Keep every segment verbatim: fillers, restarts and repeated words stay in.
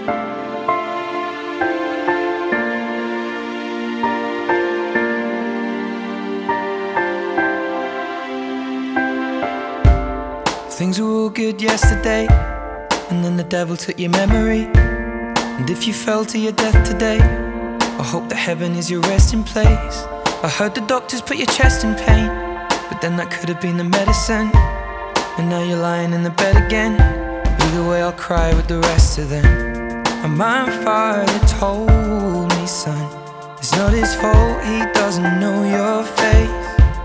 Things were all good yesterday, and then the devil took your memory. And if you fell to your death today, I hope that heaven is your resting place. I heard the doctors put your chest in pain, but then that could have been the medicine. And now you're lying in the bed again. Either way I'll cry with the rest of them. And my father told me, son, it's not his fault, he doesn't know your face.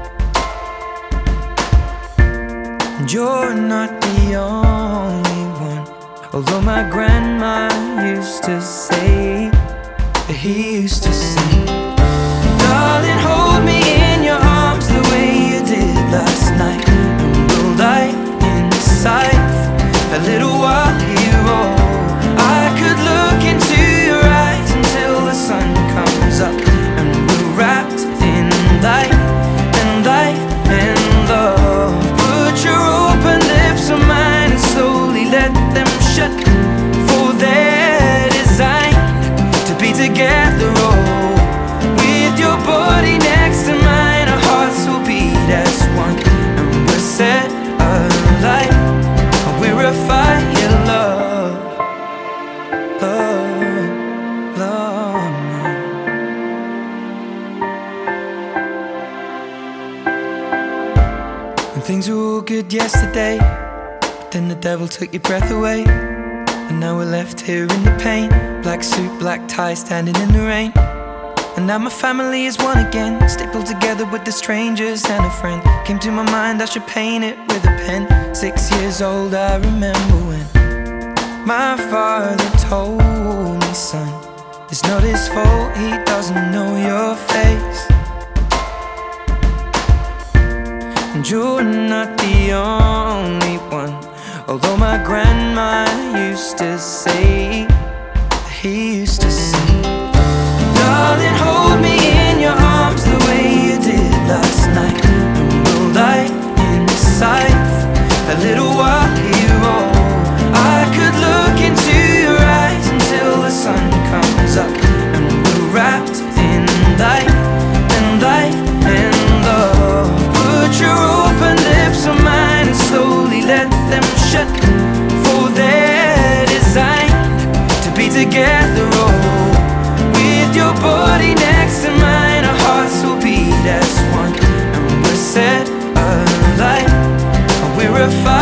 And you're not the only one, although my grandma used to say that he used to sing. Darling, hold me in your arms the way you did last night, and we'll die inside a little while here. Oh, I could look into your eyes until the sun comes up, and we're wrapped in light and light and love. Put your open lips on mine and slowly let them shut, for they're designed to be together. Oh, with your body next to mine, our hearts will beat as one, and we're set alight. We're a fire, love, love, love. And things were all good yesterday, but then the devil took your breath away. And now we're left here in the pain, black suit, black tie, standing in the rain. And now my family is one again, stapled together with the strangers and a friend. Came to my mind I should paint it with a pen. Six years old I remember when my father told me, son, it's not his fault, he doesn't know your face. And you're not the only one, although my grandma used to say that he used to sing. Darling, hold me in your arms the way you did last night, and we'll die inside a little while here. Oh, I could look into your eyes until the sun comes up, and we're wrapped in light and light and love. Put your open lips on mine and slowly let them shut, for they're designed to be together. Oh, with your body next to mine, our hearts will beat as one, and we're set alight. We're a fire.